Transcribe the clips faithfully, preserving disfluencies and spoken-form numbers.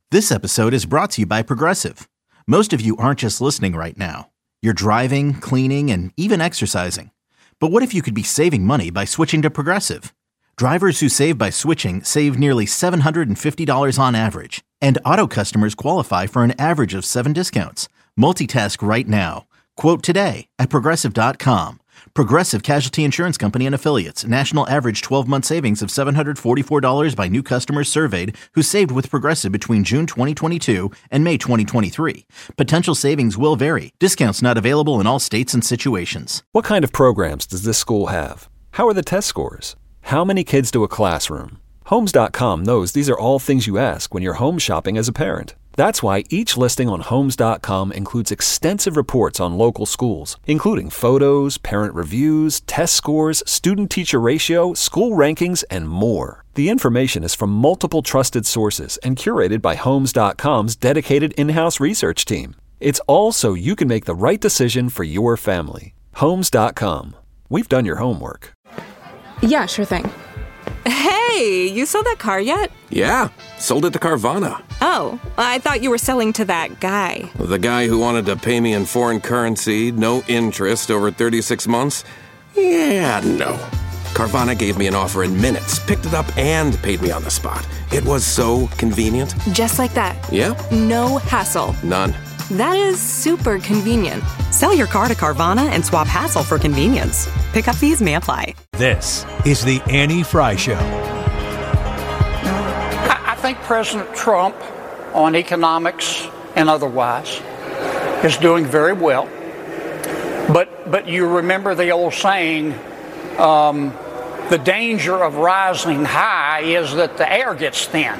This episode is brought to you by Progressive. Most of you aren't just listening right now. You're driving, cleaning, and even exercising. But what if you could be saving money by switching to Progressive? Drivers who save by switching save nearly seven hundred fifty dollars on average. And auto customers qualify for an average of seven discounts. Multitask right now. Quote today at Progressive dot com. Progressive Casualty Insurance Company and Affiliates. National average twelve-month savings of seven hundred forty-four dollars by new customers surveyed who saved with Progressive between June twenty twenty-two and May twenty twenty-three. Potential savings will vary. Discounts not available in all states and situations. What kind of programs does this school have? How are the test scores? How many kids do a classroom? Homes dot com knows these are all things you ask when you're home shopping as a parent. That's why each listing on Homes dot com includes extensive reports on local schools, including photos, parent reviews, test scores, student-teacher ratio, school rankings, and more. The information is from multiple trusted sources and curated by Homes dot com's dedicated in-house research team. It's all so you can make the right decision for your family. Homes dot com. We've done your homework. Yeah, sure thing. Hey, you sold that car yet? Yeah, sold it to Carvana. Oh, I thought you were selling to that guy. The guy who wanted to pay me in foreign currency, no interest, over thirty-six months? Yeah, no. Carvana gave me an offer in minutes, picked it up, and paid me on the spot. It was so convenient. Just like that. Yep. No hassle. None. That is super convenient. Sell your car to Carvana and swap hassle for convenience. Pickup fees may apply. This is the Annie Fry Show. I think President Trump, on economics and otherwise, is doing very well. But but you remember the old saying, um, the danger of rising high is that the air gets thin.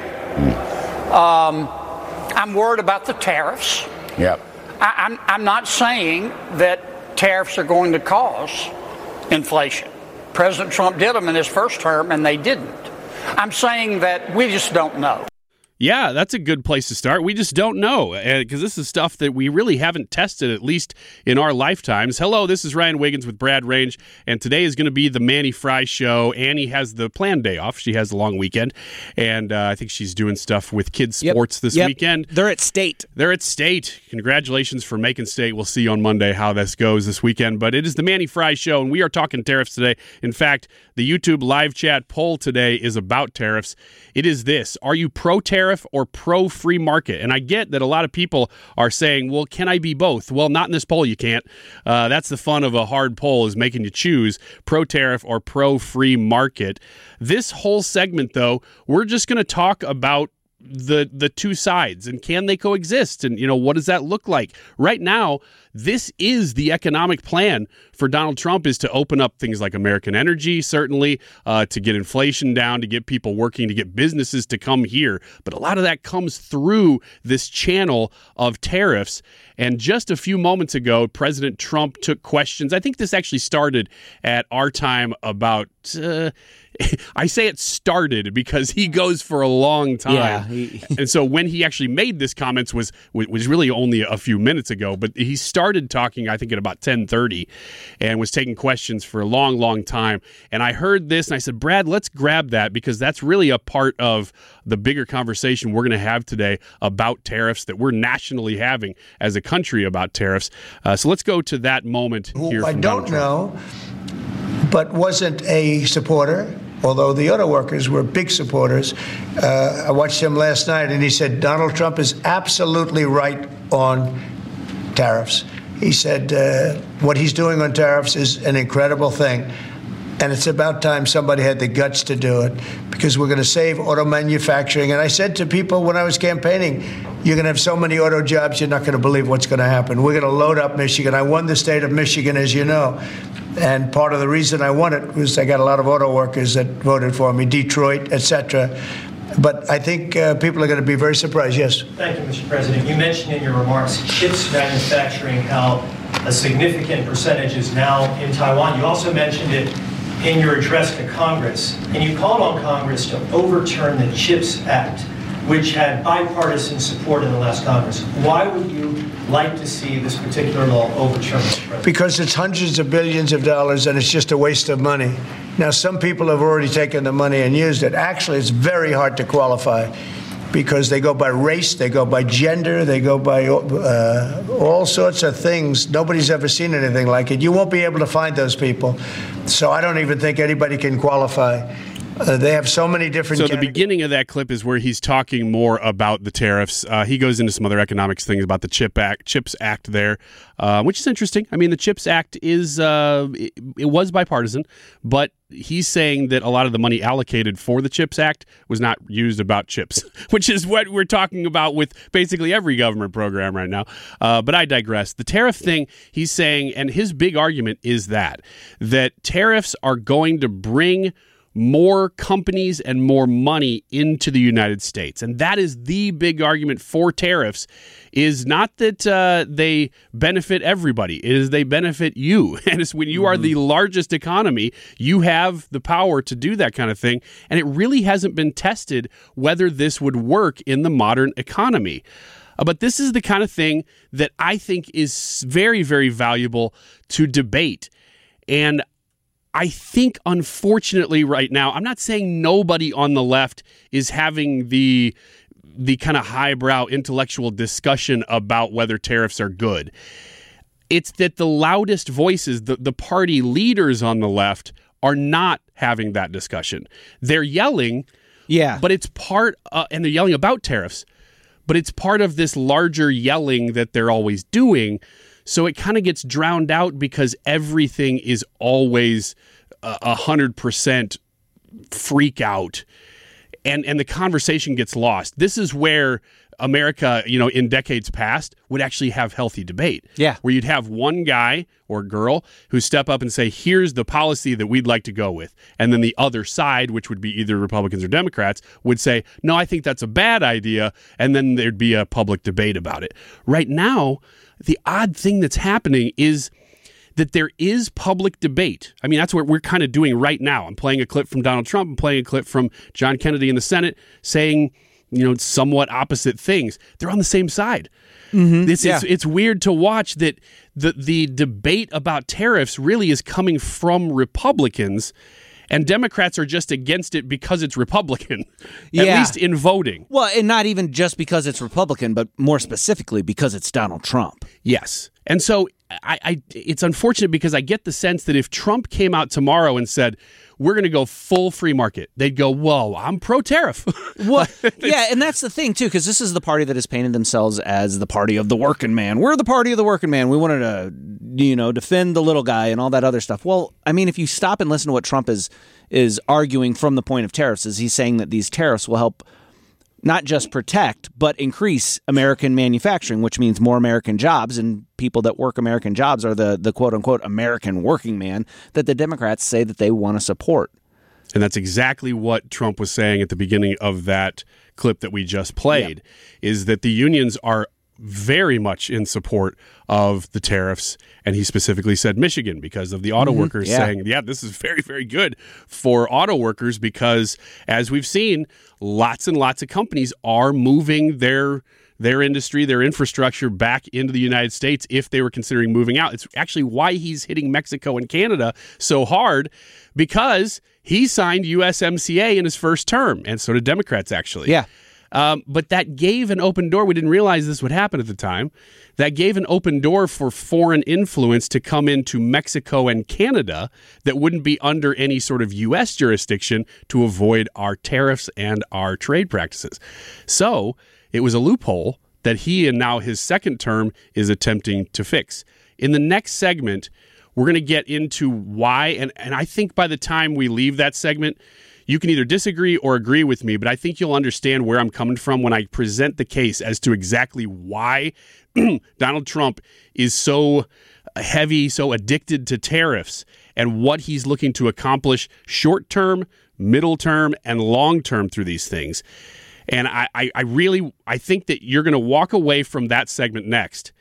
Um, I'm worried about the tariffs. Yep. I, I'm, I'm not saying that tariffs are going to cause inflation. President Trump did them in his first term, and they didn't. I'm saying that we just don't know. Yeah, that's a good place to start. We just don't know, because uh, this is stuff that we really haven't tested, at least in our lifetimes. Hello, this is Ryan Wiggins with Brad Range, and today is going to be the Manny Fry Show. Annie has the planned day off. She has the long weekend, and uh, I think she's doing stuff with kids' sports yep. this yep. weekend. They're at State. They're at State. Congratulations for making State. We'll see you on Monday how this goes this weekend, but it is the Manny Fry Show, and we are talking tariffs today. In fact, the YouTube live chat poll today is about tariffs. It is this: are you pro-tariff or pro-free market? And I get that a lot of people are saying, well, can I be both? Well, not in this poll, you can't. Uh, that's the fun of a hard poll, is making you choose pro-tariff or pro-free market. This whole segment, though, we're just going to talk about the the two sides, and can they coexist, and you know, what does that look like right now? This is the economic plan for Donald Trump, is to open up things like American energy, certainly, uh, to get inflation down, to get people working, to get businesses to come here. But a lot of that comes through this channel of tariffs. And just a few moments ago, President Trump took questions. I think this actually started at our time about, uh, I say it started because he goes for a long time. Yeah, he, and so when he actually made this comments was was really only a few minutes ago, but he started talking, I think, at about ten thirty and was taking questions for a long, long time. And I heard this and I said, Brad, let's grab that, because that's really a part of the bigger conversation we're going to have today about tariffs, that we're nationally having as a country about tariffs. Uh, so let's go to that moment here. I from don't know, but wasn't a supporter, although the auto workers were big supporters. Uh, I watched him last night, and he said Donald Trump is absolutely right on tariffs. He said uh, what he's doing on tariffs is an incredible thing. And it's about time somebody had the guts to do it, because we're going to save auto manufacturing. And I said to people when I was campaigning, you're going to have so many auto jobs, you're not going to believe what's going to happen. We're going to load up Michigan. I won the state of Michigan, as you know. And part of the reason I won it was I got a lot of auto workers that voted for me, Detroit, et cetera. But I think uh, people are going to be very surprised. Yes. Thank you, Mister President. You mentioned in your remarks chips manufacturing, how a significant percentage is now in Taiwan. You also mentioned it in your address to Congress, and you called on Congress to overturn the CHIPS Act, which had bipartisan support in the last Congress. Why would you like to see this particular law overturned? Because it's hundreds of billions of dollars, and it's just a waste of money. Now, some people have already taken the money and used it. Actually, it's very hard to qualify. because they go by race, they go by gender, they go by uh, all sorts of things. Nobody's ever seen anything like it. You won't be able to find those people. So I don't even think anybody can qualify. Uh, they have so many different So categories. the beginning of that clip is where he's talking more about the tariffs. Uh, he goes into some other economics things about the Chip Act, CHIPS Act there, uh, which is interesting. I mean, the CHIPS Act is uh, it, it was bipartisan, but he's saying that a lot of the money allocated for the CHIPS Act was not used about chips, which is what we're talking about with basically every government program right now. Uh, but I digress. The tariff thing, he's saying, and his big argument is that that tariffs are going to bring more companies and more money into the United States. And that is the big argument for tariffs, is not that uh, they benefit everybody. It is they benefit you. And it's when you mm-hmm. are the largest economy, you have the power to do that kind of thing. And it really hasn't been tested whether this would work in the modern economy. Uh, but this is the kind of thing that I think is very, very valuable to debate. And I think, unfortunately, right now, I'm not saying nobody on the left is having the the kind of highbrow intellectual discussion about whether tariffs are good. It's that the loudest voices, the, the party leaders on the left, are not having that discussion. They're yelling, yeah, but it's part, uh, and they're yelling about tariffs, but it's part of this larger yelling that they're always doing. So it kind of gets drowned out because everything is always a hundred percent freak out, and and the conversation gets lost. This is where America, you know, in decades past, would actually have healthy debate. Yeah, where you'd have one guy or girl who step up and say, "Here's the policy that we'd like to go with," and then the other side, which would be either Republicans or Democrats, would say, "No, I think that's a bad idea," and then there'd be a public debate about it. Right now, the odd thing that's happening is that there is public debate. I mean, that's what we're kind of doing right now. I'm playing a clip from Donald Trump. I'm playing a clip from John Kennedy in the Senate saying, you know, somewhat opposite things. They're on the same side. Mm-hmm. It's, yeah. it's it's weird to watch that the the debate about tariffs really is coming from Republicans, and Democrats are just against it because it's Republican, yeah. at least in voting. Well, and not even just because it's Republican, but more specifically because it's Donald Trump. Yes. And so I, I, it's unfortunate because I get the sense that if Trump came out tomorrow and said, we're going to go full free market, they'd go, whoa, I'm pro-tariff. Well, yeah, and that's the thing, too, because this is the party that has painted themselves as the party of the working man. We're the party of the working man. We wanted to, you know, defend the little guy and all that other stuff. Well, I mean, if you stop and listen to what Trump is is arguing from the point of tariffs, is he's saying that these tariffs will help not just protect, but increase American manufacturing, which means more American jobs, and people that work American jobs are the, the quote-unquote American working man that the Democrats say that they want to support. And that's exactly what Trump was saying at the beginning of that clip that we just played, yeah. is that the unions are very much in support of the tariffs. And he specifically said Michigan because of the auto mm-hmm. workers yeah. saying, yeah, this is very, very good for auto workers because, as we've seen, lots and lots of companies are moving their their industry, their infrastructure back into the United States if they were considering moving out. It's actually why he's hitting Mexico and Canada so hard, because he signed U S M C A in his first term, and so did Democrats, actually. Yeah. Um, but that gave an open door. We didn't realize this would happen at the time. That gave an open door for foreign influence to come into Mexico and Canada that wouldn't be under any sort of U S jurisdiction to avoid our tariffs and our trade practices. So it was a loophole that he, and now his second term, is attempting to fix. In the next segment, we're going to get into why, and, and I think by the time we leave that segment, you can either disagree or agree with me, but I think you'll understand where I'm coming from when I present the case as to exactly why Donald Trump is so heavy, so addicted to tariffs, and what he's looking to accomplish short-term, middle-term, and long-term through these things. And I, I, I really, I think that you're going to walk away from that segment next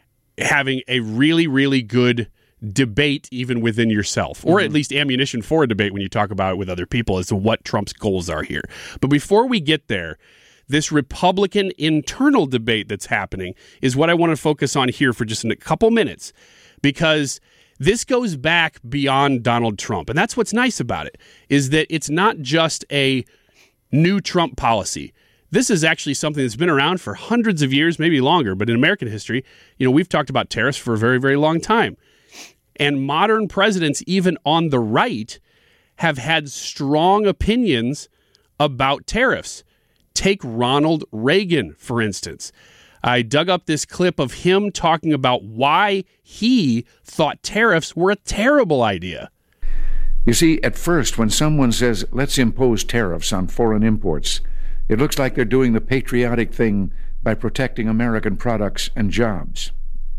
having a really, really good debate even within yourself, or at least ammunition for a debate when you talk about it with other people as to what Trump's goals are here. But before we get there, this Republican internal debate that's happening is what I want to focus on here for just a couple minutes, because this goes back beyond Donald Trump. And that's what's nice about it, is that it's not just a new Trump policy. this is actually something that's been around for hundreds of years, maybe longer, but in American history, you know, we've talked about tariffs for a very, very long time. And modern presidents, even on the right, have had strong opinions about tariffs. Take Ronald Reagan, for instance. I dug up this clip of him talking about why he thought tariffs were a terrible idea. You see, at first, when someone says, let's impose tariffs on foreign imports, it looks like they're doing the patriotic thing by protecting American products and jobs.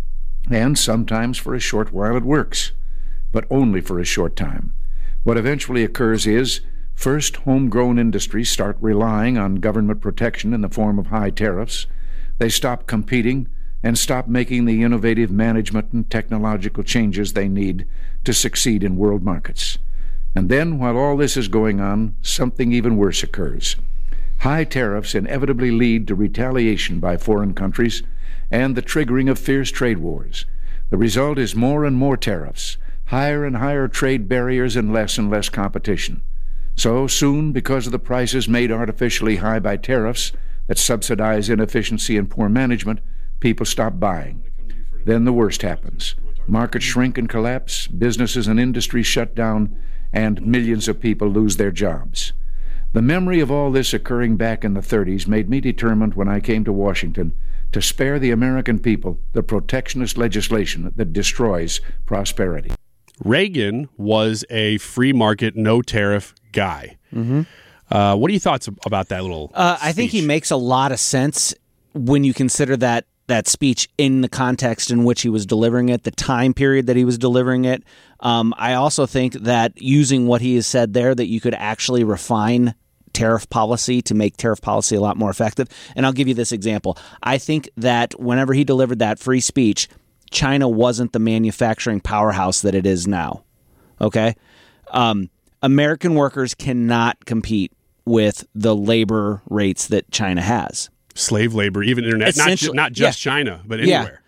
And sometimes for a short while it works, but only for a short time. What eventually occurs is, first, homegrown industries start relying on government protection in the form of high tariffs. They stop competing and stop making the innovative management and technological changes they need to succeed in world markets. And then, while all this is going on, something even worse occurs. High tariffs inevitably lead to retaliation by foreign countries and the triggering of fierce trade wars. The result is more and more tariffs, higher and higher trade barriers, and less and less competition. So soon, because of the prices made artificially high by tariffs that subsidize inefficiency and poor management, people stop buying. Then the worst happens. Markets shrink and collapse, businesses and industries shut down, and millions of people lose their jobs. The memory of all this occurring back in the thirties made me determined when I came to Washington to spare the American people the protectionist legislation that destroys prosperity. Reagan was a free market, no tariff guy. Mm-hmm. Uh, what are your thoughts about that little uh, I think he makes a lot of sense when you consider that that speech in the context in which he was delivering it, the time period that he was delivering it. Um, I also think that using what he has said there, that you could actually refine tariff policy to make tariff policy a lot more effective. And I'll give you this example. I think that whenever he delivered that free speech, China wasn't the manufacturing powerhouse that it is now. Okay? Um, American workers cannot compete with the labor rates that China has. Slave labor, even internet, not, ju- not just yeah. China, but anywhere. Yeah.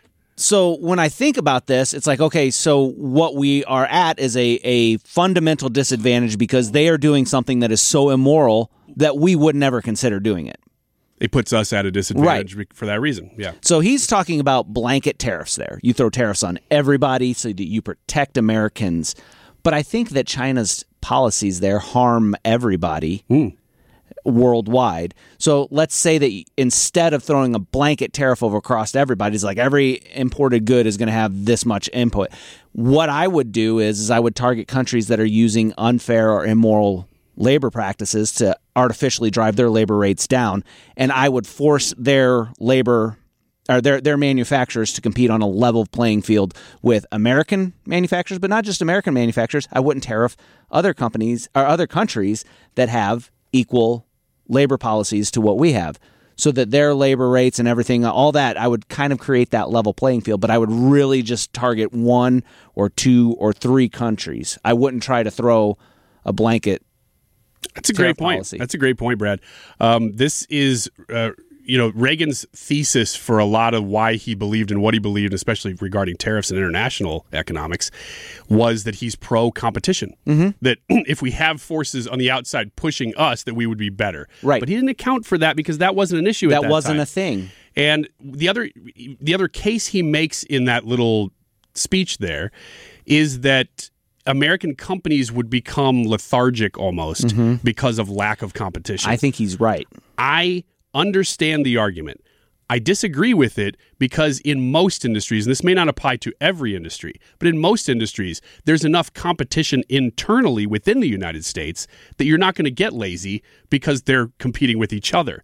So when I think about this, it's like, okay, so what we are at is a, a fundamental disadvantage because they are doing something that is so immoral that we would never consider doing it. It puts us at a disadvantage right. for that reason, yeah. So he's talking about blanket tariffs there. You throw tariffs on everybody so that you protect Americans. But I think that China's policies there harm everybody. Mm. Worldwide. So let's say that instead of throwing a blanket tariff over across everybody, it's like every imported good is going to have this much input. What I would do is, is I would target countries that are using unfair or immoral labor practices to artificially drive their labor rates down, and I would force their labor or their their manufacturers to compete on a level playing field with American manufacturers, but not just American manufacturers. I wouldn't tariff other companies or other countries that have equal labor policies to what we have, so that their labor rates and everything, all that, I would kind of create that level playing field, but I would really just target one or two or three countries. I wouldn't try to throw a blanket. That's a great point. Policy. That's a great point, Brad. Um, this is, uh, you know, Reagan's thesis for a lot of why he believed in what he believed, especially regarding tariffs and international economics, was that he's pro-competition. Mm-hmm. That if we have forces on the outside pushing us, that we would be better. Right. But he didn't account for that because that wasn't an issue at that time. That wasn't a thing. And the other, the other case he makes in that little speech there is that American companies would become lethargic almost mm-hmm. because of lack of competition. I think he's right. I understand the argument. I disagree with it because in most industries, and this may not apply to every industry, but in most industries, there's enough competition internally within the United States that you're not going to get lazy because they're competing with each other.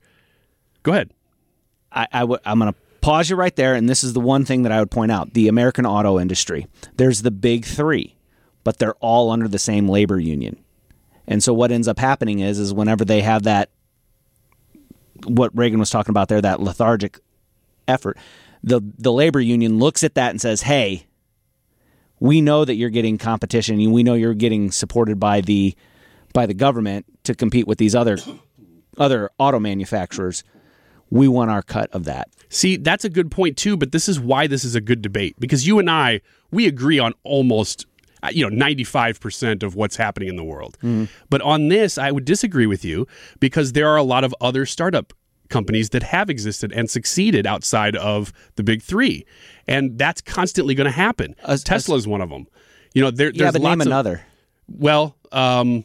Go ahead. I, I w- I'm going to pause you right there, and this is the one thing that I would point out. The American auto industry, there's the big three, but they're all under the same labor union. And so what ends up happening is, is whenever they have that, what Reagan was talking about there, that lethargic effort, the the labor union looks at that and says, hey, we know that you're getting competition, and we know you're getting supported by the by the government to compete with these other other auto manufacturers. We want our cut of that. See, that's a good point too, but this is why this is a good debate, because you and I, we agree on almost you know, ninety-five percent of what's happening in the world. Mm. But on this, I would disagree with you because there are a lot of other startup companies that have existed and succeeded outside of the big three. And that's constantly going to happen. Uh, Tesla is one of them. You know, there, yeah, there's but lots name of, another. Well, um,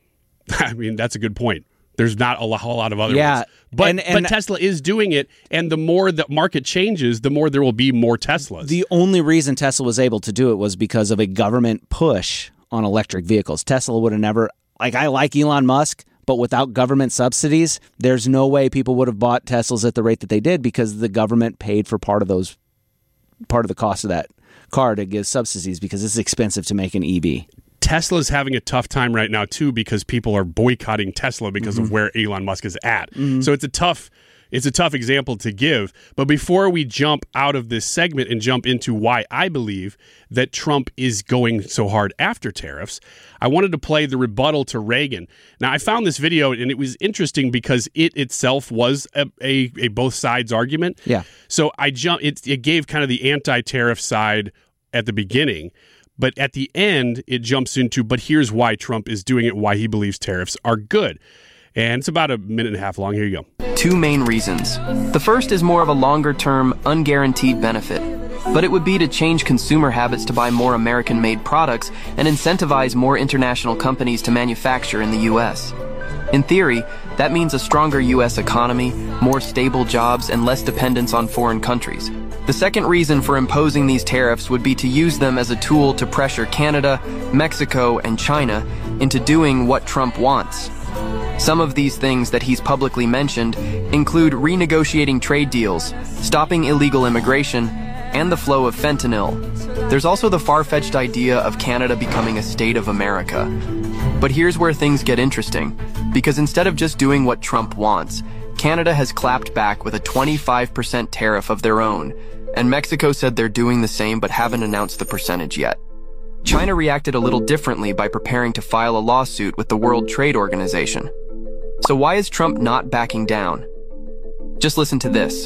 I mean, that's a good point. There's not a whole lot of other yeah, ones. But, and, and but Tesla is doing it, and the more the market changes, the more there will be more Teslas. The only reason Tesla was able to do it was because of a government push on electric vehicles. Tesla would have never, like I like Elon Musk, but without government subsidies, there's no way people would have bought Teslas at the rate that they did because the government paid for part of those, part of the cost of that car to give subsidies because it's expensive to make an E V. Tesla's having a tough time right now, too, because people are boycotting Tesla because mm-hmm. of where Elon Musk is at. Mm-hmm. So it's a tough it's a tough example to give. But before we jump out of this segment and jump into why I believe that Trump is going so hard after tariffs, I wanted to play the rebuttal to Reagan. Now, I found this video, and it was interesting because it itself was a, a, a both sides argument. Yeah. So I jump, it, it gave kind of the anti-tariff side at the beginning. But at the end, it jumps into, but here's why Trump is doing it, why he believes tariffs are good. And it's about a minute and a half long. Here you go. Two main reasons. The first is more of a longer-term, unguaranteed benefit. But it would be to change consumer habits to buy more American-made products and incentivize more international companies to manufacture in the U S. In theory, that means a stronger U S economy, more stable jobs, and less dependence on foreign countries. The second reason for imposing these tariffs would be to use them as a tool to pressure Canada, Mexico, and China into doing what Trump wants. Some of these things that he's publicly mentioned include renegotiating trade deals, stopping illegal immigration, and the flow of fentanyl. There's also the far-fetched idea of Canada becoming a state of America. But here's where things get interesting, because instead of just doing what Trump wants, Canada has clapped back with a twenty-five percent tariff of their own, and Mexico said they're doing the same but haven't announced the percentage yet. China reacted a little differently by preparing to file a lawsuit with the World Trade Organization. So why is Trump not backing down? Just listen to this.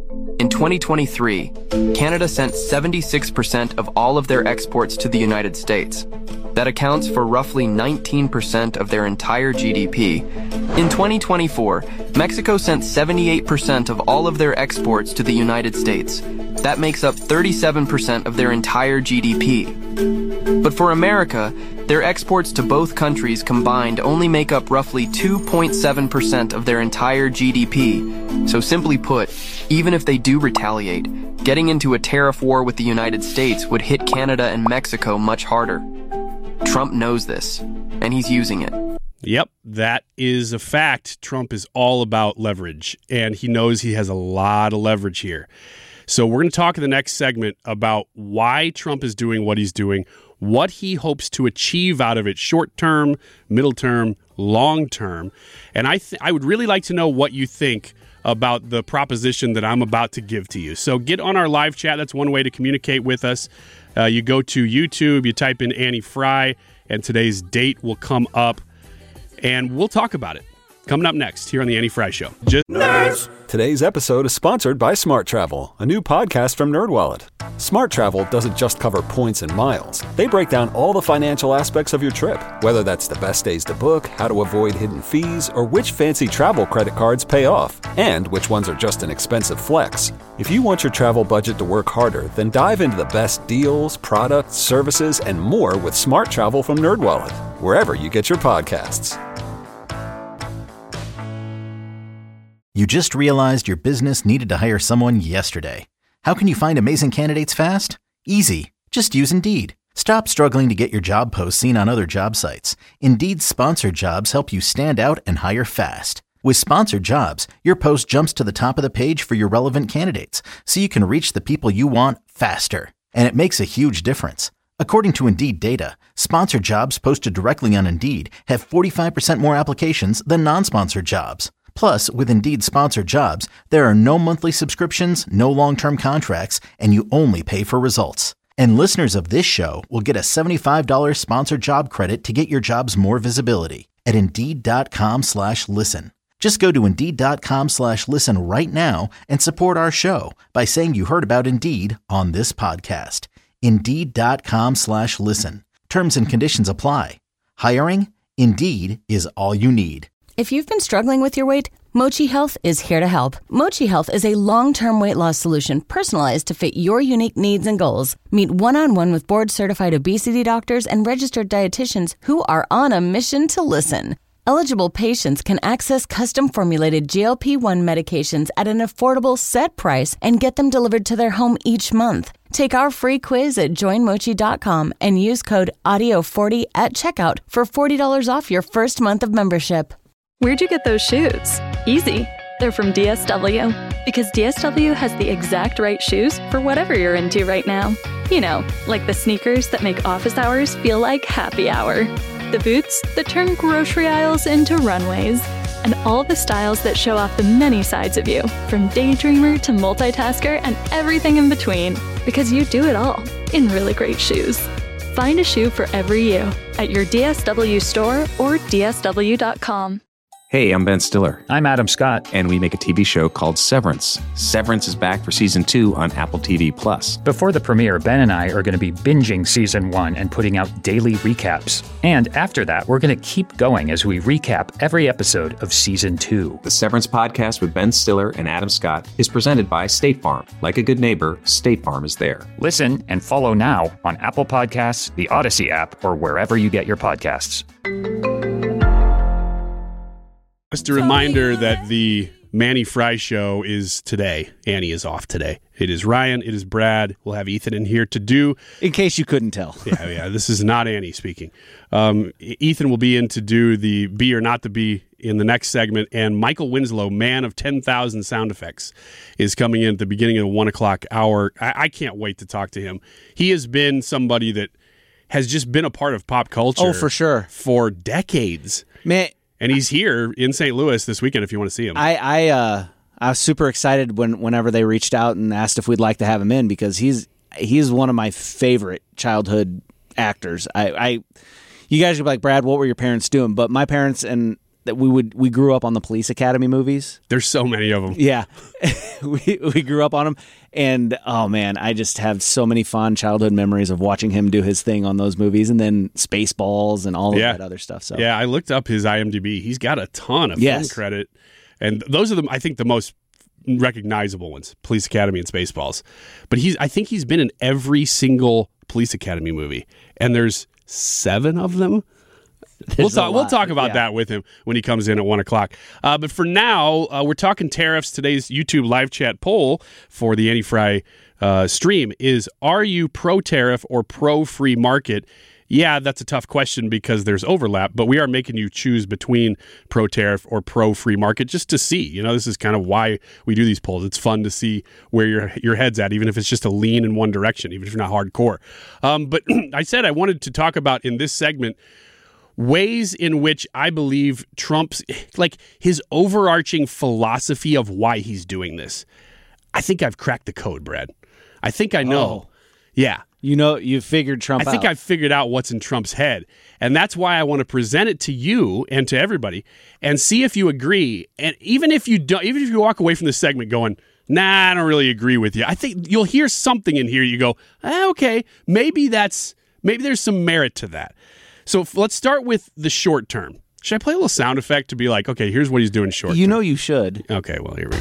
In twenty twenty-three, Canada sent seventy-six percent of all of their exports to the United States. That accounts for roughly nineteen percent of their entire G D P. In twenty twenty-four, Mexico sent seventy-eight percent of all of their exports to the United States. That makes up thirty-seven percent of their entire G D P. But for America, their exports to both countries combined only make up roughly two point seven percent of their entire G D P. So simply put, even if they do retaliate, getting into a tariff war with the United States would hit Canada and Mexico much harder. Trump knows this, and he's using it. Yep, that is a fact. Trump is all about leverage, and he knows he has a lot of leverage here. So we're going to talk in the next segment about why Trump is doing what he's doing, what he hopes to achieve out of it short term, middle term, long term. And I th- I would really like to know what you think about the proposition that I'm about to give to you. So get on our live chat. That's one way to communicate with us. Uh, you go to YouTube, you type in Annie Fry, and today's date will come up, and we'll talk about it. Coming up next here on the Annie Fry Show. Just Nerds. Today's episode is sponsored by Smart Travel, a new podcast from NerdWallet. Smart Travel doesn't just cover points and miles. They break down all the financial aspects of your trip, whether that's the best days to book, how to avoid hidden fees, or which fancy travel credit cards pay off, and which ones are just an expensive flex. If you want your travel budget to work harder, then dive into the best deals, products, services, and more with Smart Travel from NerdWallet, wherever you get your podcasts. You just realized your business needed to hire someone yesterday. How can you find amazing candidates fast? Easy. Just use Indeed. Stop struggling to get your job posts seen on other job sites. Indeed's sponsored jobs help you stand out and hire fast. With sponsored jobs, your post jumps to the top of the page for your relevant candidates, so you can reach the people you want faster. And it makes a huge difference. According to Indeed data, sponsored jobs posted directly on Indeed have forty-five percent more applications than non-sponsored jobs. Plus, with Indeed sponsored jobs, there are no monthly subscriptions, no long-term contracts, and you only pay for results. And listeners of this show will get a seventy-five dollars sponsored job credit to get your jobs more visibility at Indeed.com slash listen. Just go to Indeed.com slash listen right now and support our show by saying you heard about Indeed on this podcast. Indeed.com slash listen. Terms and conditions apply. Hiring? Indeed is all you need. If you've been struggling with your weight, Mochi Health is here to help. Mochi Health is a long-term weight loss solution personalized to fit your unique needs and goals. Meet one-on-one with board-certified obesity doctors and registered dietitians who are on a mission to listen. Eligible patients can access custom-formulated G L P one medications at an affordable set price and get them delivered to their home each month. Take our free quiz at join mochi dot com and use code audio forty at checkout for forty dollars off your first month of membership. Where'd you get those shoes? Easy. They're from D S W. Because D S W has the exact right shoes for whatever you're into right now. You know, like the sneakers that make office hours feel like happy hour. The boots that turn grocery aisles into runways. And all the styles that show off the many sides of you, from daydreamer to multitasker and everything in between. Because you do it all in really great shoes. Find a shoe for every you at your D S W store or D S W dot com. Hey, I'm Ben Stiller. I'm Adam Scott. And we make a T V show called Severance. Severance is back for season two on Apple T V Plus. Before the premiere, Ben and I are going to be binging season one and putting out daily recaps. And after that, we're going to keep going as we recap every episode of season two. The Severance podcast with Ben Stiller and Adam Scott is presented by State Farm. Like a good neighbor, State Farm is there. Listen and follow now on Apple Podcasts, the Odyssey app, or wherever you get your podcasts. Just a reminder that the Manny Fry Show is today. Annie is off today. It is Ryan. It is Brad. We'll have Ethan in here to do. In case you couldn't tell. yeah, yeah. This is not Annie speaking. Um, Ethan will be in to do the Be or Not to Be in the next segment. And Michael Winslow, man of ten thousand sound effects, is coming in at the beginning of the one o'clock hour. I, I can't wait to talk to him. He has been somebody that has just been a part of pop culture. Oh, for sure. For decades. Man. And he's here in Saint Louis this weekend if you want to see him. I I, uh, I was super excited when whenever they reached out and asked if we'd like to have him in because he's he's one of my favorite childhood actors. I, I you guys would be like, Brad, what were your parents doing? But my parents and that we would we grew up on the Police Academy movies. There's so many of them. Yeah, we we grew up on them, and oh man, I just have so many fond childhood memories of watching him do his thing on those movies, and then Spaceballs and all of yeah. that other stuff. So yeah, I looked up his I M D B. He's got a ton of yes. film credit, and those are the I think the most recognizable ones: Police Academy and Spaceballs. But he's I think he's been in every single Police Academy movie, and there's seven of them. We'll talk. We'll talk about yeah. that with him when he comes in at one o'clock. Uh, but for now, uh, we're talking tariffs. Today's YouTube live chat poll for the Annie Fry uh, stream is: are you pro-tariff or pro-free market? Yeah, that's a tough question because there's overlap, but we are making you choose between pro-tariff or pro-free market just to see. You know, this is kind of why we do these polls. It's fun to see where your your head's at, even if it's just a lean in one direction, even if you're not hardcore. Um, but I said I wanted to talk about in this segment ways in which I believe Trump's, like his overarching philosophy of why he's doing this. I think I've cracked the code, Brad. I think I know. Oh. Yeah. You know, you figured Trump I think out. I've figured out what's in Trump's head. And that's why I want to present it to you and to everybody and see if you agree. And even if you don't, even if you walk away from this segment going, nah, I don't really agree with you, I think you'll hear something in here. You go, ah, okay, maybe that's, maybe there's some merit to that. So let's start with the short term. Should I play a little sound effect to be like, okay, here's what he's doing short term? You know you should. Okay, well, here we go.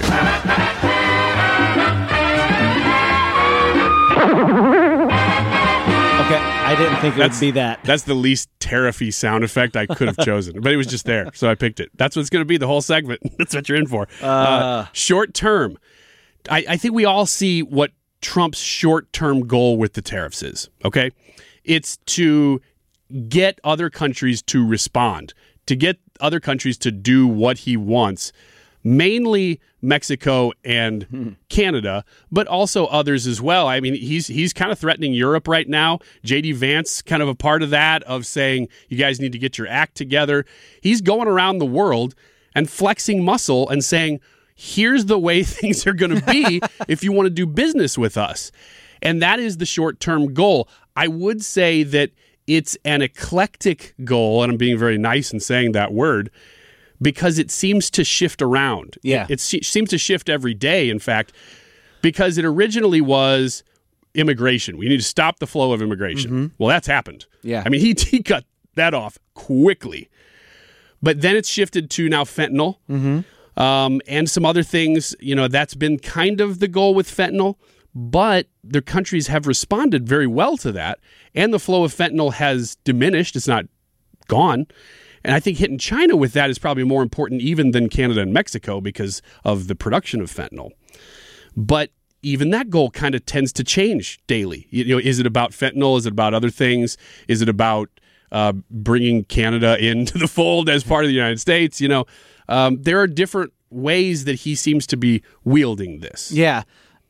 Okay, I didn't think it that's, would be that. That's the least tariffy sound effect I could have chosen, but it was just there, so I picked it. That's what it's going to be the whole segment. That's what you're in for. Uh, uh, short term. I, I think we all see what Trump's short term goal with the tariffs is, okay? It's to get other countries to respond, to get other countries to do what he wants, mainly Mexico and hmm. Canada, but also others as well. I mean, he's he's kind of threatening Europe right now. J D Vance kind of a part of that, of saying, you guys need to get your act together. He's going around the world and flexing muscle and saying, here's the way things are going to be if you want to do business with us. And that is the short-term goal. I would say that it's an eclectic goal, and I'm being very nice in saying that word, because it seems to shift around. Yeah. It, it seems to shift every day, in fact, because it originally was, immigration. We need to stop the flow of immigration. Mm-hmm. Well, that's happened. Yeah. I mean, he, he cut that off quickly. But then it's shifted to now fentanyl Mm-hmm. um, and some other things. You know, that's been kind of the goal with fentanyl, but their countries have responded very well to that. And the flow of fentanyl has diminished. It's not gone. And I think hitting China with that is probably more important even than Canada and Mexico because of the production of fentanyl. But even that goal kind of tends to change daily. You know, is it about fentanyl? Is it about other things? Is it about uh, bringing Canada into the fold as part of the United States? You know, um, there are different ways that he seems to be wielding this. Yeah.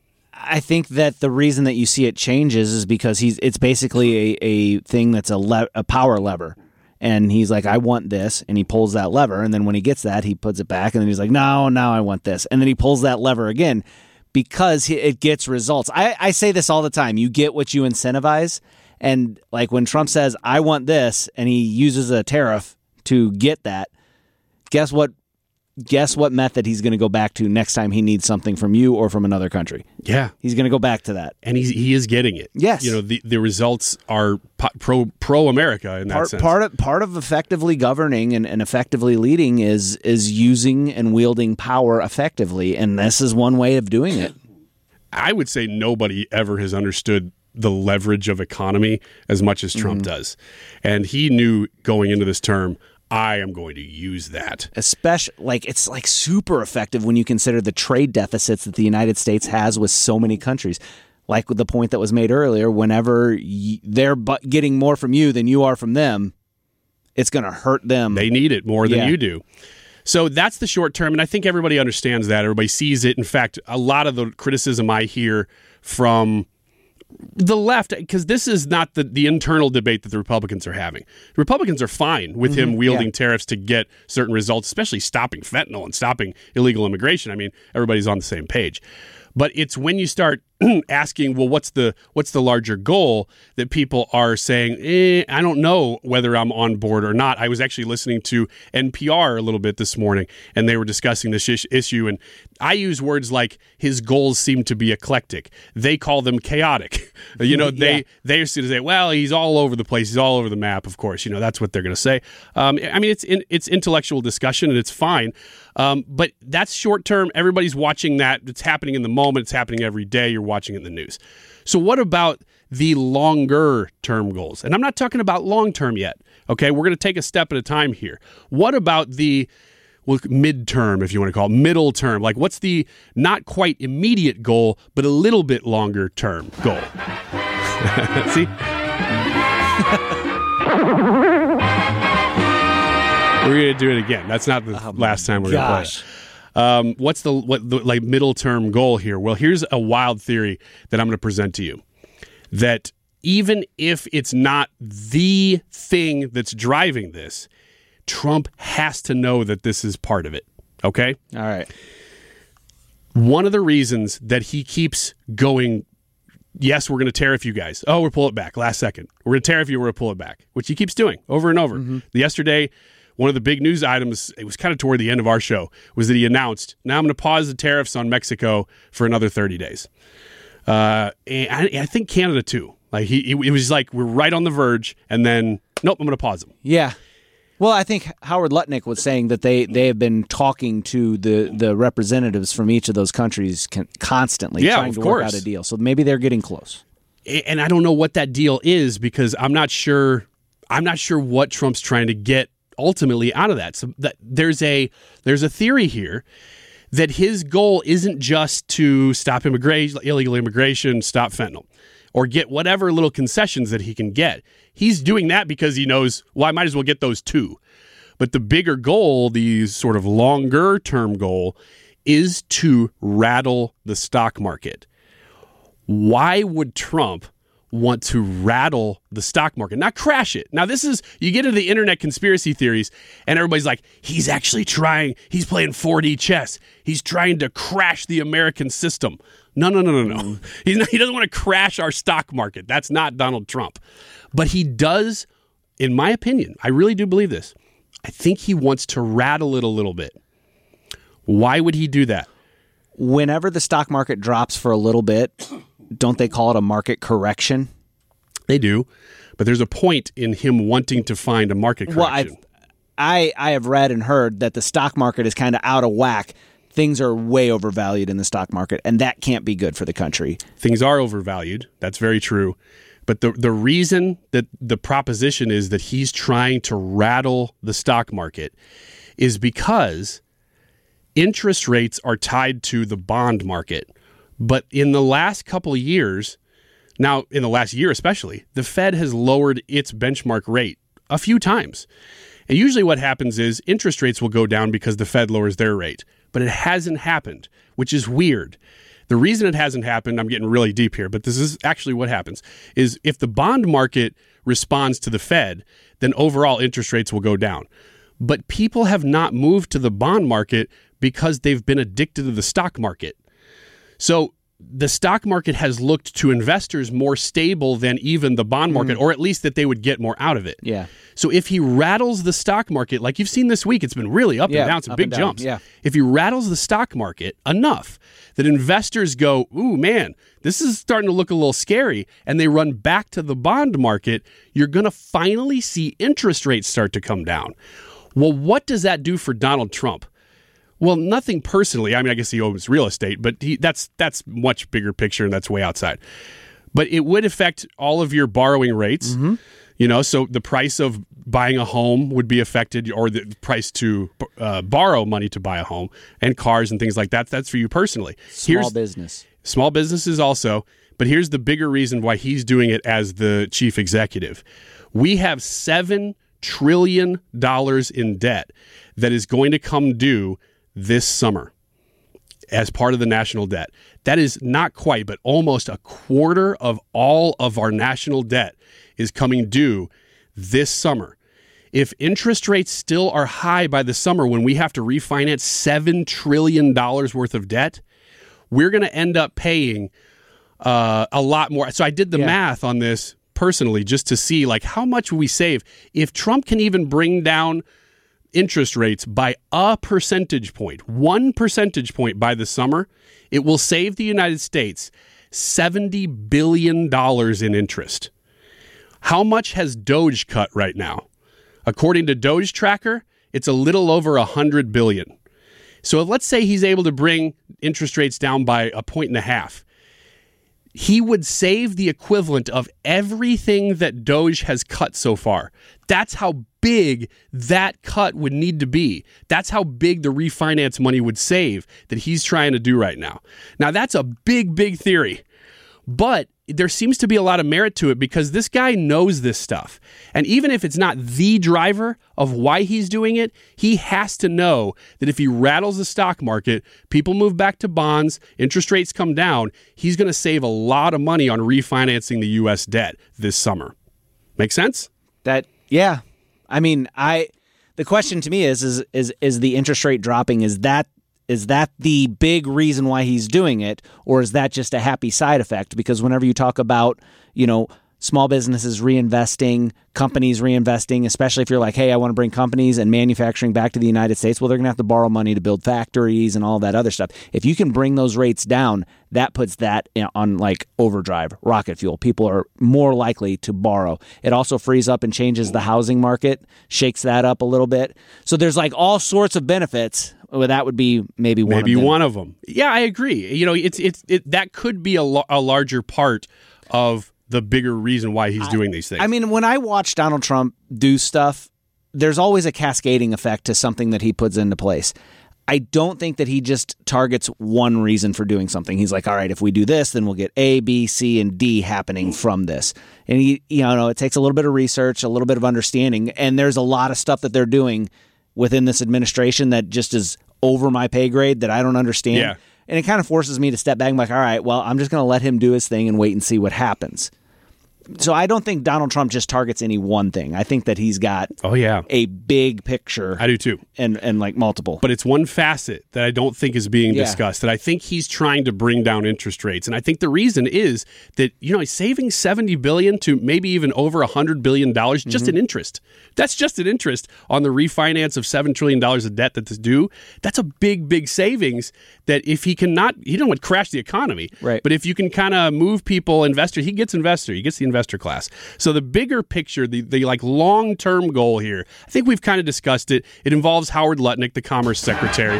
I think that the reason that you see it changes is because he's it's basically a, a thing that's a, le- a power lever. And he's like, I want this. And he pulls that lever. And then when he gets that, he puts it back. And then he's like, no, now I want this. And then he pulls that lever again because he, it gets results. I, I say this all the time. You get what you incentivize. And like when Trump says, I want this, and he uses a tariff to get that, guess what? Guess what method he's going to go back to next time he needs something from you or from another country? Yeah. He's going to go back to that. And he's, he is getting it. Yes. You know, the, the results are pro pro America in that part, sense. Part of, part of effectively governing and, and effectively leading is is using and wielding power effectively. And this is one way of doing it. I would say nobody ever has understood the leverage of economy as much as Trump Mm-hmm. does. And he knew going into this term, I am going to use that. Especially, like, it's like super effective when you consider the trade deficits that the United States has with so many countries. Like with the point that was made earlier, whenever y- they're bu- getting more from you than you are from them, it's going to hurt them. They need it more than Yeah. you do. So that's the short term, and I think everybody understands that. Everybody sees it. In fact, a lot of the criticism I hear from the left, because this is not the, the internal debate that the Republicans are having. The Republicans are fine with Mm-hmm. him wielding yeah. tariffs to get certain results, especially stopping fentanyl and stopping illegal immigration. I mean, everybody's on the same page. But it's when you start asking, well, what's the what's the larger goal, that people are saying, eh, I don't know whether I'm on board or not. I was actually listening to N P R a little bit this morning, and they were discussing this ish- issue. And I use words like his goals seem to be eclectic. They call them chaotic. You know, they Yeah. they used to say, well, he's all over the place. He's all over the map. Of course, you know that's what they're going to say. Um, I mean, it's in, it's intellectual discussion, and it's fine. Um, but that's short term. Everybody's watching that. It's happening in the moment. It's happening every day. You're watching it in the news. So what about the longer term goals? And I'm not talking about long term yet. Okay, we're going to take a step at a time here. What about the well, midterm, if you want to call it, middle term? Like, what's the not quite immediate goal, but a little bit longer term goal? See? We're going to do it again. That's not the oh last time we're going to play it. Um, what's the what the like middle term goal here? Well, here's a wild theory that I'm going to present to you. That even if it's not the thing that's driving this, Trump has to know that this is part of it. Okay? All right. One of the reasons that he keeps going, yes, we're going to tariff you guys. Oh, we'll pull it back last second. We're going to tariff you, we're going to pull it back, which he keeps doing over and over. Mm-hmm. Yesterday, one of the big news items, it was kind of toward the end of our show, was that he announced, now I'm going to pause the tariffs on Mexico for another thirty days. Uh, and I, I think Canada too. Like he, it was like, we're right on the verge, and then, nope, I'm going to pause them. Yeah. Well, I think Howard Lutnick was saying that they, they have been talking to the, the representatives from each of those countries con- constantly, yeah, trying of to course. work out a deal. So maybe they're getting close. And I don't know what that deal is, because I'm not sure. I'm not sure what Trump's trying to get ultimately out of that. So that there's a there's a theory here that his goal isn't just to stop immigration, illegal immigration, stop fentanyl, or get whatever little concessions that he can get. He's doing that because he knows, well, I might as well get those too. But the bigger goal, the sort of longer term goal, is to rattle the stock market. Why would Trump want to rattle the stock market, not crash it? Now, this is, you get into the internet conspiracy theories, and everybody's like, he's actually trying, he's playing four D chess. He's trying to crash the American system. No, no, no, no, no. Mm. He's not, he doesn't want to crash our stock market. That's not Donald Trump. But he does, in my opinion, I really do believe this. I think he wants to rattle it a little bit. Why would he do that? Whenever the stock market drops for a little bit, don't they call it a market correction? They do, but there's a point in him wanting to find a market correction. Well, I I have read and heard that the stock market is kind of out of whack. Things are way overvalued in the stock market, and that can't be good for the country. Things are overvalued. That's very true. But the the reason that the proposition is that he's trying to rattle the stock market is because interest rates are tied to the bond market. But in the last couple of years, now in the last year especially, the Fed has lowered its benchmark rate a few times. And usually what happens is interest rates will go down because the Fed lowers their rate. But it hasn't happened, which is weird. The reason it hasn't happened, I'm getting really deep here, but this is actually what happens, is if the bond market responds to the Fed, then overall interest rates will go down. But people have not moved to the bond market because they've been addicted to the stock market. So the stock market has looked to investors more stable than even the bond market, mm. or at least that they would get more out of it. Yeah. So if he rattles the stock market, like you've seen this week, it's been really up yeah, and down, some big down, jumps. Yeah. If he rattles the stock market enough that investors go, ooh, man, this is starting to look a little scary, and they run back to the bond market, you're going to finally see interest rates start to come down. Well, what does that do for Donald Trump? Well, nothing personally. I mean, I guess he owns real estate, but he, that's that's much bigger picture, and that's way outside. But it would affect all of your borrowing rates. Mm-hmm. You know, so the price of buying a home would be affected, or the price to uh, borrow money to buy a home, and cars and things like that. That's for you personally. Small here's, business. Small businesses also. But here's the bigger reason why he's doing it as the chief executive. We have seven trillion dollars in debt that is going to come due this summer as part of the national debt. That is not quite, but almost a quarter of all of our national debt is coming due this summer. If interest rates still are high by the summer when we have to refinance seven trillion dollars worth of debt, we're going to end up paying uh, a lot more. So I did the yeah. math on this personally just to see like how much we save. If Trump can even bring down interest rates by a percentage point, one percentage point by the summer, it will save the United States seventy billion dollars in interest. How much has Doge cut right now? According to Doge Tracker, it's a little over one hundred billion dollars. So if, let's say he's able to bring interest rates down by a point and a half, he would save the equivalent of everything that Doge has cut so far. That's how big that cut would need to be. That's how big the refinance money would save that he's trying to do right now. Now, that's a big, big theory. But there seems to be a lot of merit to it because this guy knows this stuff. And even if it's not the driver of why he's doing it, he has to know that if he rattles the stock market, people move back to bonds, interest rates come down, he's going to save a lot of money on refinancing the U S debt this summer. Make sense? That, yeah. I mean, I the question to me is, is, is, is the interest rate dropping, is that Is that the big reason why he's doing it, or is that just a happy side effect? Because whenever you talk about, you know, small businesses reinvesting, companies reinvesting, especially if you're like, hey, I want to bring companies and manufacturing back to the United States, well, they're going to have to borrow money to build factories and all that other stuff. If you can bring those rates down, that puts that on like overdrive, rocket fuel. People are more likely to borrow. It also frees up and changes the housing market, shakes that up a little bit. So there's like all sorts of benefits. Well, that would be maybe one maybe of them. one of them. Yeah, I agree. You know, it's it's it, that could be a, lo- a larger part of the bigger reason why he's I, doing these things. I mean, when I watch Donald Trump do stuff, there's always a cascading effect to something that he puts into place. I don't think that he just targets one reason for doing something. He's like, all right, if we do this, then we'll get A, B, C, and D happening from this. And he, you know, it takes a little bit of research, a little bit of understanding, and there's a lot of stuff that they're doing within this administration that just is over my pay grade that I don't understand. Yeah. And it kind of forces me to step back and be like, all right, well, I'm just going to let him do his thing and wait and see what happens. So I don't think Donald Trump just targets any one thing. I think that he's got oh yeah a big picture. I do too, and and like multiple. But it's one facet that I don't think is being Yeah. discussed. That I think he's trying to bring down interest rates, and I think the reason is that you know he's saving seventy billion to maybe even over a hundred billion dollars just Mm-hmm. in interest. That's just an interest on the refinance of seven trillion dollars of debt that's due. That's a big, big savings. That if he cannot, he don't want to crash the economy, right? But if you can kind of move people, investors, he gets investor, he gets the investor class. So the bigger picture, the, the like long-term goal here, I think we've kind of discussed it. It involves Howard Lutnick, the Commerce Secretary.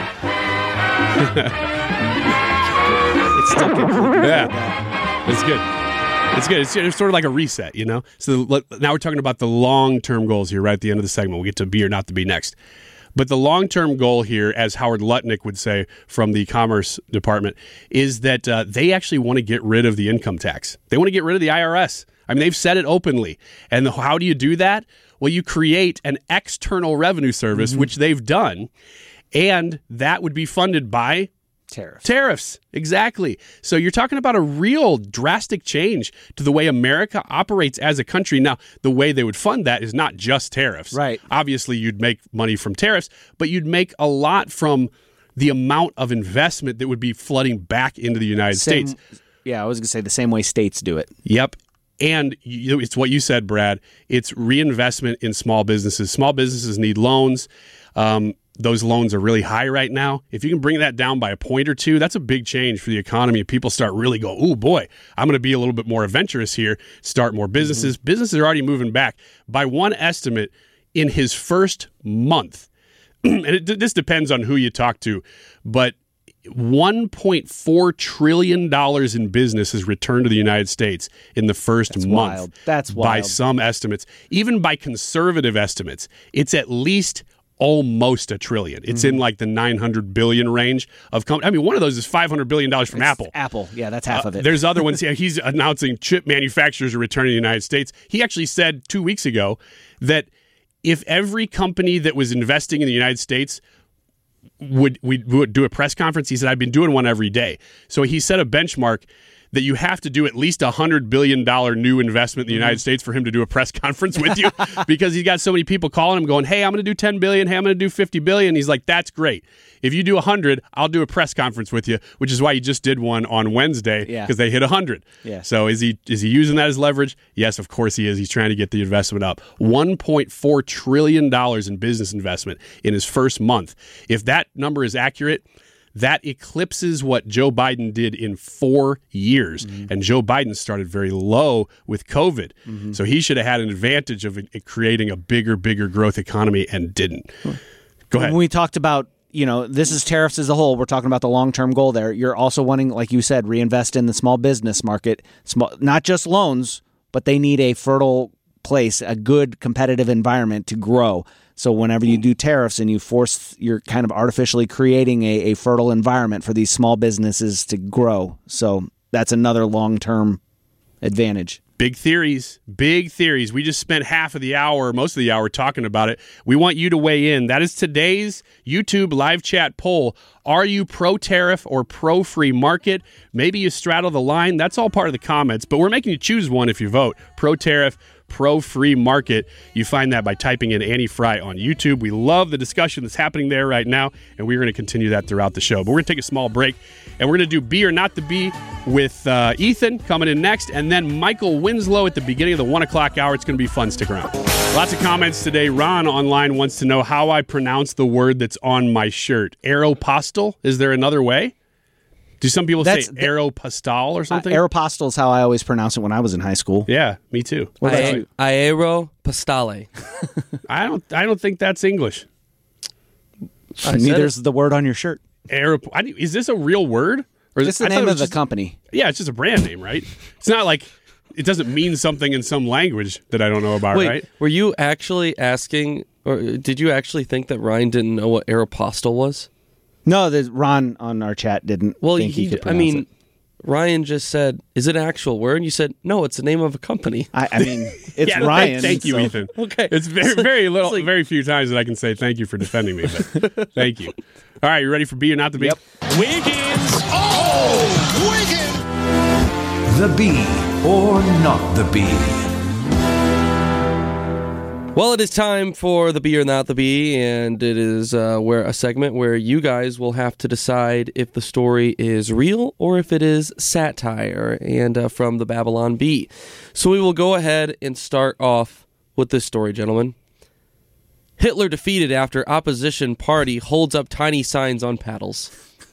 It's still completely yeah, it's good. It's good. It's, it's sort of like a reset, you know? So let, now we're talking about the long-term goals here right at the end of the segment. We'll get to be or not to be next. But the long-term goal here, as Howard Lutnick would say from the Commerce Department, is that uh, they actually want to get rid of the income tax. They want to get rid of the I R S. I mean, they've said it openly. And the, how do you do that? Well, you create an external revenue service, mm-hmm. which they've done, and that would be funded by tariffs. Tariffs, exactly. So you're talking about a real drastic change to the way America operates as a country. Now, the way they would fund that is not just tariffs. Right. Obviously, you'd make money from tariffs, but you'd make a lot from the amount of investment that would be flooding back into the United Same, States. Yeah, I was going to say the same way states do it. Yep. And you, it's what you said, Brad. It's reinvestment in small businesses. Small businesses need loans. Um, those loans are really high right now. If you can bring that down by a point or two, that's a big change for the economy. People start really go, oh boy, I'm going to be a little bit more adventurous here, start more businesses. Mm-hmm. Businesses are already moving back. By one estimate, in his first month, and it, this depends on who you talk to, but one point four trillion dollars in business has returned to the United States in the first That's month. Wild. That's wild. By some estimates. Even by conservative estimates, it's at least almost a trillion. It's mm-hmm. in like the nine hundred billion range of com- I mean, one of those is five hundred billion dollars from it's Apple. Apple. Yeah, that's half uh, of it. There's other ones. Yeah, he's announcing chip manufacturers are returning to the United States. He actually said two weeks ago that if every company that was investing in the United States would we would do a press conference, he said, I've been doing one every day. So he set a benchmark that you have to do at least a one hundred billion dollars new investment in the United mm-hmm. States for him to do a press conference with you because he's got so many people calling him going, hey, I'm going to do ten billion dollars. Hey, I'm going to do fifty billion dollars. He's like, that's great. If you do one hundred, I'll do a press conference with you, which is why he just did one on Wednesday because yeah. they hit one hundred. Yeah. So is he is he using that as leverage? Yes, of course he is. He's trying to get the investment up. one point four trillion dollars in business investment in his first month. If that number is accurate, that eclipses what Joe Biden did in four years. Mm-hmm. And Joe Biden started very low with COVID. Mm-hmm. So he should have had an advantage of it, it creating a bigger, bigger growth economy and didn't. Go ahead. When we talked about, you know, this is tariffs as a whole. We're talking about the long-term goal there. You're also wanting, like you said, reinvest in the small business market, small, not just loans, but they need a fertile place, a good competitive environment to grow. So whenever you do tariffs and you force, you're kind of artificially creating a, a fertile environment for these small businesses to grow. So that's another long-term advantage. Big theories, big theories. We just spent half of the hour, most of the hour talking about it. We want you to weigh in. That is today's YouTube live chat poll. Are you pro-tariff or pro-free market? Maybe you straddle the line. That's all part of the comments, but we're making you choose one if you vote. Pro-tariff, pro-free market. You find that by typing in Annie Fry on YouTube. We love the discussion that's happening there right now, and we're going to continue that throughout the show. But we're going to take a small break, and we're going to do Be or Not to Be with uh, Ethan coming in next, and then Michael Winslow at the beginning of the one o'clock hour. It's going to be fun. Stick around. Lots of comments today. Ron online wants to know how I pronounce the word that's on my shirt. Aeropostale? Is there another way? Do some people That's say aeropostale or something? Uh, aeropostale is how I always pronounce it when I was in high school. Yeah, me too. What about you? Aeropostale. I don't. I don't think that's English. Neither is the word on your shirt. Aerop- I, is this a real word? Or is It's it, the I thought name it of was the just, company. Yeah, it's just a brand name, right? It's not like it doesn't mean something in some language that I don't know about, Wait, right? Were you actually asking, or did you actually think that Ryan didn't know what aeropostale was? No, the Ron on our chat didn't Well, think he, he, could I pronounce mean, it. Ryan just said, is it an actual word? And you said, no, it's the name of a company. I, I mean, it's yeah, Ryan. Thank you, so. Ethan. Okay. It's very, very little, like, very few times that I can say thank you for defending me, but thank you. All right, you ready for Be or Not to Be? Yep. Wiggins. Oh, Wiggins. The Bee or Not the Bee? Well, it is time for the Bee or Not the Bee, and it is uh, where a segment where you guys will have to decide if the story is real or if it is satire, and uh, from the Babylon Bee. So we will go ahead and start off with this story, gentlemen. Hitler defeated after opposition party holds up tiny signs on paddles.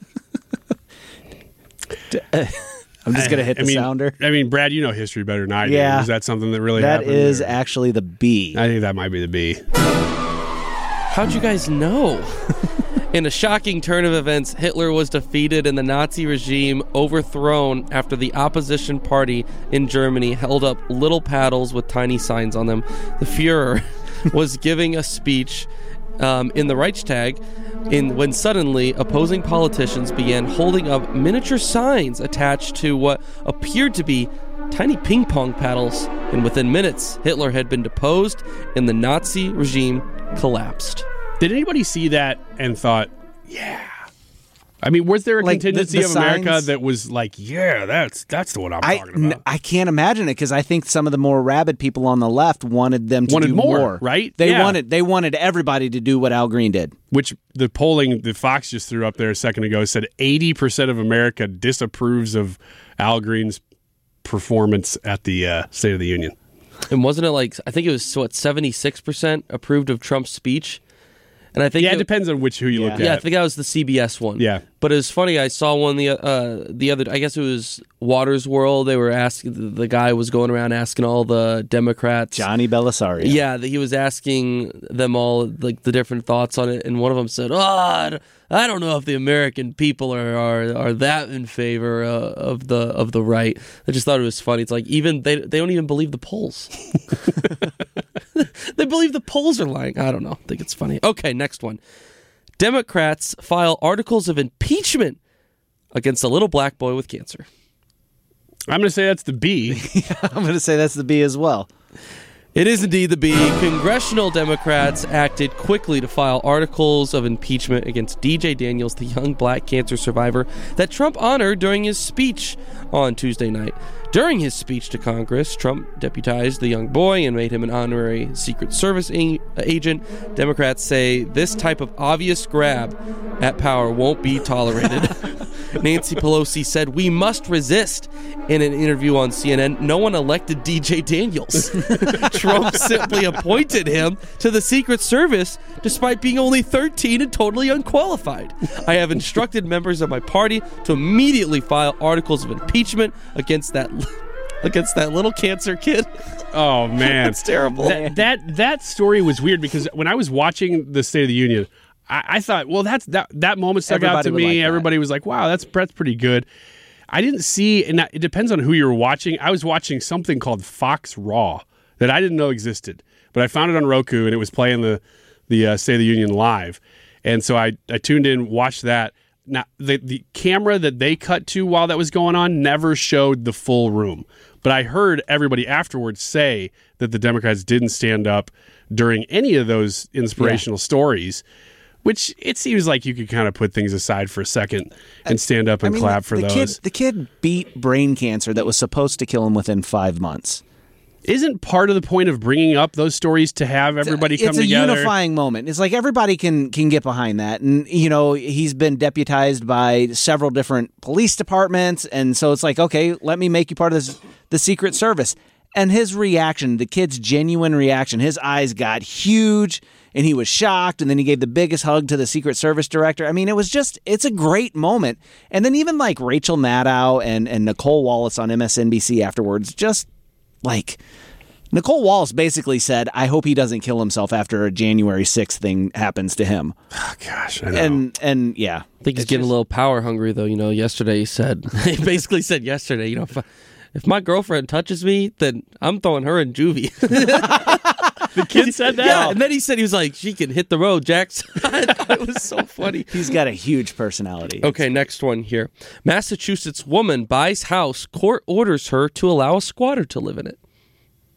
I'm just going to hit I the mean, sounder. I mean, Brad, you know history better than I do. Yeah. Is that something that really That happened? is or- actually the B. I think that might be the B. How'd you guys know? In a shocking turn of events, Hitler was defeated and the Nazi regime overthrown after the opposition party in Germany held up little paddles with tiny signs on them. The Fuhrer was giving a speech um, in the Reichstag in when suddenly opposing politicians began holding up miniature signs attached to what appeared to be tiny ping pong paddles, and within minutes, Hitler had been deposed and the Nazi regime collapsed. Did anybody see that and thought, yeah? I mean, was there a Like, the- contingency the of America signs- that was like, yeah, that's that's the one I'm I, talking about? n- I can't imagine it because I think some of the more rabid people on the left wanted them to Wanted do more, right? They Yeah. wanted they wanted everybody to do what Al Green did. Which the polling that Fox just threw up there a second ago said eighty percent of America disapproves of Al Green's performance at the uh, State of the Union. And wasn't it like, I think it was, what, seventy-six percent approved of Trump's speech? And I think Yeah, it depends on which who you look Yeah, I at. think that was the C B S one. Yeah. But it was funny. I saw one the uh, the other. I guess it was Waters World. They were asking. The, the guy was going around asking all the Democrats. Johnny Belisario. Yeah, that he was asking them all like the different thoughts on it, and one of them said, "Oh, I don't- I don't know if the American people are are, are that in favor uh, of the of the right." I just thought it was funny. It's like even they they don't even believe the polls. They believe the polls are lying. I don't know. I think it's funny. Okay, next one. Democrats file articles of impeachment against a little black boy with cancer. I'm going to say that's the B. I'm going to say that's the B as well. It is indeed the B. Congressional Democrats acted quickly to file articles of impeachment against D J Daniels, the young black cancer survivor that Trump honored during his speech on Tuesday night. During his speech to Congress, Trump deputized the young boy and made him an honorary Secret Service a- agent. Democrats say this type of obvious grab at power won't be tolerated. Nancy Pelosi said, "We must resist." In an interview on C N N, no one elected D J Daniels. Trump simply appointed him to the Secret Service despite being only thirteen and totally unqualified. I have instructed members of my party to immediately file articles of impeachment against that against that little cancer kid. Oh man, It's terrible. That, that that story was weird because when I was watching the State of the Union, I, I thought, well, that's that that moment stuck out Everybody to would me. like that. Everybody was like, wow, that's that's pretty good. I didn't see, and that, it depends on who you were watching. I was watching something called Fox Raw that I didn't know existed, but I found it on Roku and it was playing the the uh, State of the Union live, and so I I tuned in, watched that. Now the the camera that they cut to while that was going on never showed the full room, but I heard everybody afterwards say that the Democrats didn't stand up during any of those inspirational stories. Which it seems like you could kind of put things aside for a second and stand up and I mean, clap for the those. Kid, the kid beat brain cancer that was supposed to kill him within five months. Isn't part of the point of bringing up those stories to have everybody come it's a together? unifying moment. It's like everybody can can get behind that, and you know he's been deputized by several different police departments, and so it's like, okay, let me make you part of this, the Secret Service. And his reaction, the kid's genuine reaction, his eyes got huge, and he was shocked, and then he gave the biggest hug to the Secret Service director. I mean, it was just, it's a great moment. And then even like Rachel Maddow and, and Nicole Wallace on M S N B C afterwards, just like, Nicole Wallace basically said, I hope he doesn't kill himself after a January sixth thing happens to him. Oh, gosh, I know. And, and yeah. I think he's It's getting just- a little power hungry, though. You know, yesterday he said, he basically said yesterday, you know, if, I, if my girlfriend touches me, then I'm throwing her in juvie. The kid said that? Yeah, and then he said, he was like, she can hit the road, Jax. It was so funny. He's got a huge personality. Okay, next one here. Massachusetts woman buys house, court orders her to allow a squatter to live in it.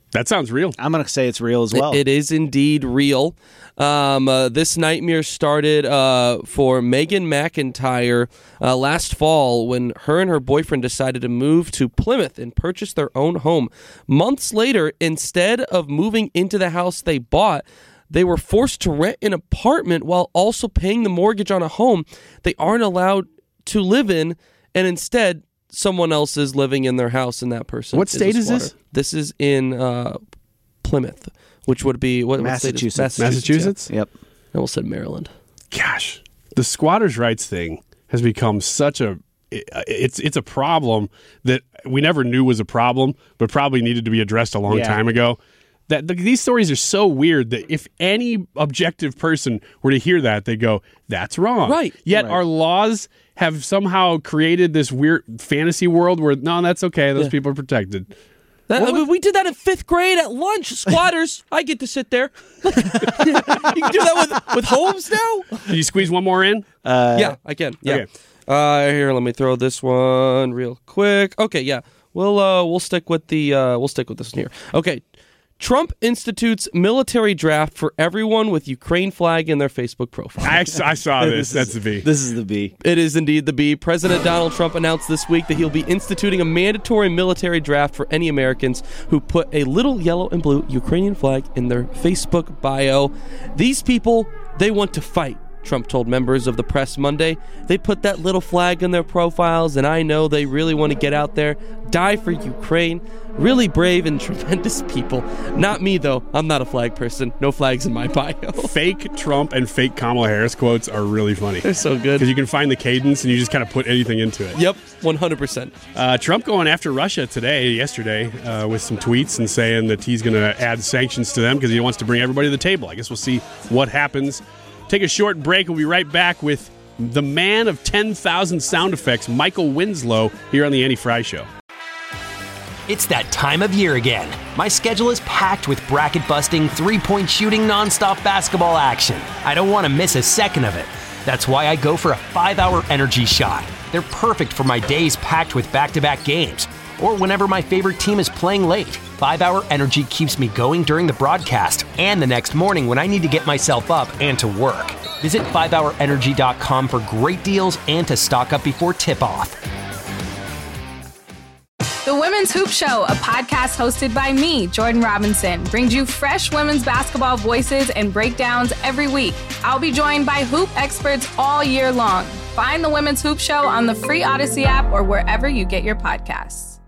That sounds real. I'm going to say it's real as well. It, it is indeed real. Um, uh, this nightmare started uh, for Megan McIntyre uh, last fall when her and her boyfriend decided to move to Plymouth and purchase their own home. Months later, instead of moving into the house they bought, they were forced to rent an apartment while also paying the mortgage on a home they aren't allowed to live in, and instead someone else is living in their house and that person What is state a is squatter. this? This is in uh, Plymouth, which would be what, what state is- Massachusetts. Massachusetts? yeah. Yep. I almost said Maryland. Gosh, the squatters' rights thing has become such a it's it's a problem that we never knew was a problem, but probably needed to be addressed a long Yeah. time ago. That the, these stories are so weird that if any objective person were to hear that, they go, "That's wrong." Right. Yet Right. our laws have somehow created this weird fantasy world where no, that's okay. Those Yeah. people are protected. That, I mean, we did that in fifth grade at lunch. Squatters, I get to sit there. you can do that with, with homes now? Can you squeeze one more in? Uh, yeah, I can. Yeah. Okay. Uh, here, let me throw this one real quick. Okay, yeah. We'll uh, we'll stick with the uh, we'll stick with this one here. Okay. Trump institutes military draft for everyone with Ukraine flag in their Facebook profile. I, I saw this. That's the B. This is the B. It is indeed the B. President Donald Trump announced this week that he'll be instituting a mandatory military draft for any Americans who put a little yellow and blue Ukrainian flag in their Facebook bio. These people, they want to fight, Trump told members of the press Monday. They put that little flag in their profiles, and I know they really want to get out there, die for Ukraine. Really brave and tremendous people. Not me, though. I'm not a flag person. No flags in my bio. Fake Trump and fake Kamala Harris quotes are really funny. They're so good. Because you can find the cadence and you just kind of put anything into it. Yep, one hundred percent. Uh, Trump going after Russia today, yesterday, uh, with some tweets and saying that he's going to add sanctions to them because he wants to bring everybody to the table. I guess we'll see what happens. Take a short break. We'll be right back with the man of ten thousand sound effects, Michael Winslow, here on the Andy Fry Show. It's that time of year again. My schedule is packed with bracket-busting, three-point shooting, nonstop basketball action. I don't want to miss a second of it. That's why I go for a five-hour energy shot. They're perfect for my days packed with back-to-back games, or whenever my favorite team is playing late. five-hour energy keeps me going during the broadcast and the next morning when I need to get myself up and to work. Visit five hour energy dot com for great deals and to stock up before tip-off. The Women's Hoop Show, a podcast hosted by me, Jordan Robinson, brings you fresh women's basketball voices and breakdowns every week. I'll be joined by hoop experts all year long. Find the Women's Hoop Show on the free Odyssey app or wherever you get your podcasts.